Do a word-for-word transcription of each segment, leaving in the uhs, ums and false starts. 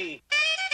A.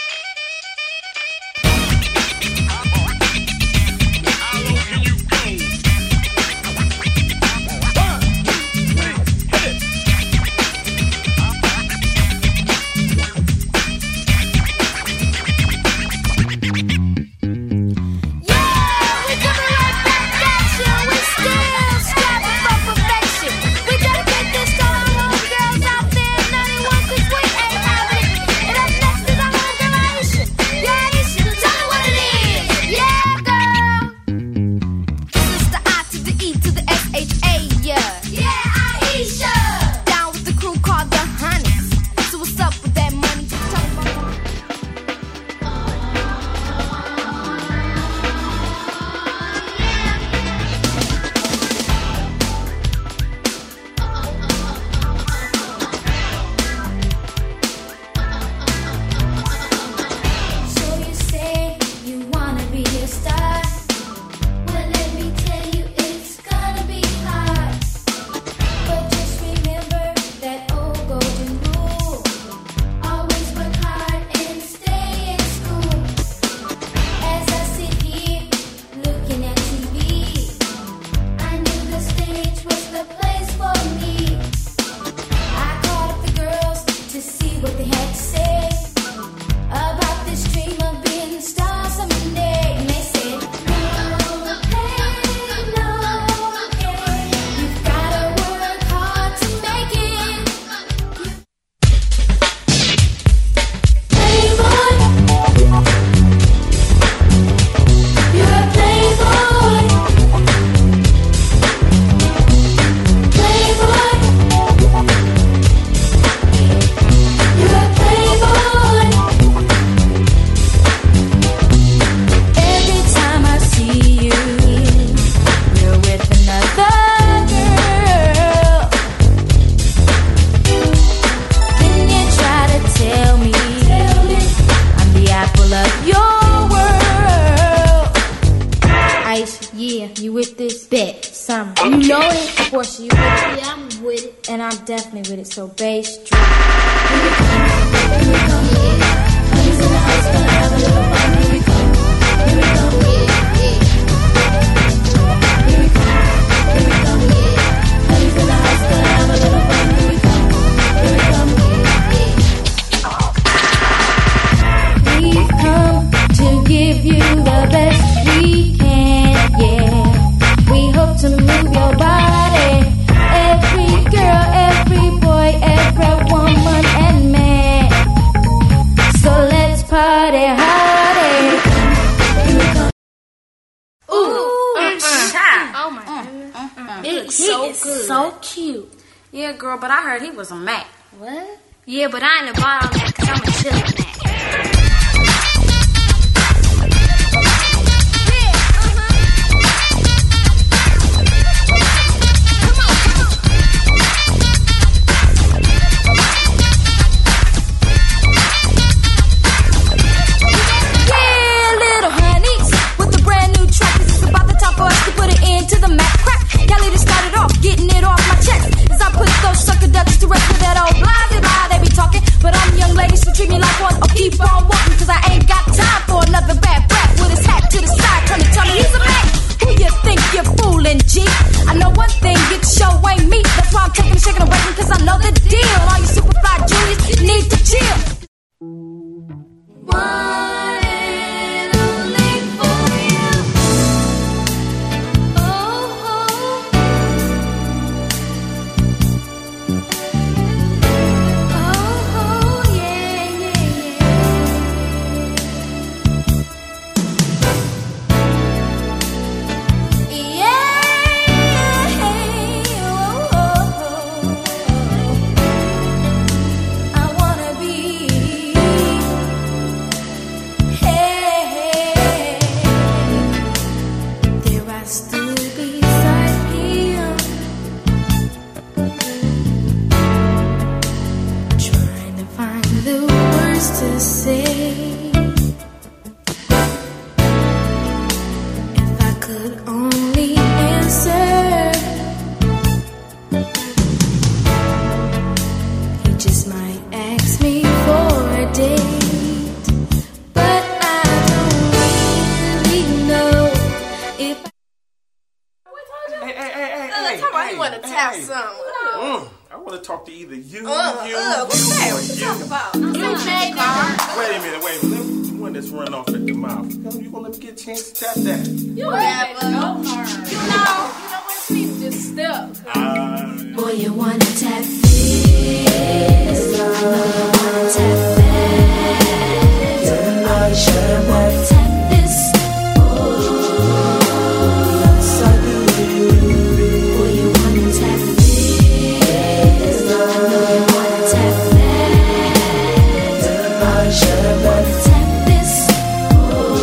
Definitely with it, so bass drop. Here we come, here we come, yeah. Honey's in the house, gonna have a little fun. Here we come, here we come, yeah, yeah. Here we come, here we come, yeah. Honey's in the house, gonna have a little fun. Here we come, here we come, yeah, yeah. We've come to give you the best we can, yeah. We hope to move your body. Every girl, every boy, every woman and man. So let's party hardy. Ooh, it's shot. Oh my mm, god. mm, mm. It looks he so is good. So cute. Yeah, girl, but I heard he was a Mac. What? Yeah, but I ain't about all that because I'm a chillin' Mac. Treat me like one, or keep on walking, cause I ain't got time for another bad rap with his hat to the side, trying to tell me he's a man. Who you think you're fooling, G? I know one thing, your show ain't me. That's why I'm taking a shaking and waiting, cause I know the deal. All you superfly juniors, you need to chill. One and only for you. Oh, oh. To say, if I could only answer, he just might ask me for a day. minute, wait a minute. The one that's running off at the mouth. You gonna let me get a chance to tap that? You never. No harm. You know, you know what? Please just step. Uh, Boy, you wanna tap this. No, you wanna tap that. Are you sure you wanna tap this? Oh, yes, I do. Boy, you wanna tap this. No, you wanna tap that. Are you sure you wanna tap this? Oh,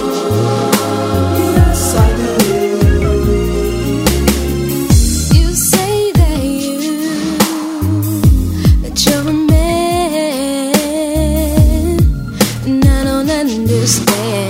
yes, I do. You say that you, that you're a man, and I don't understand.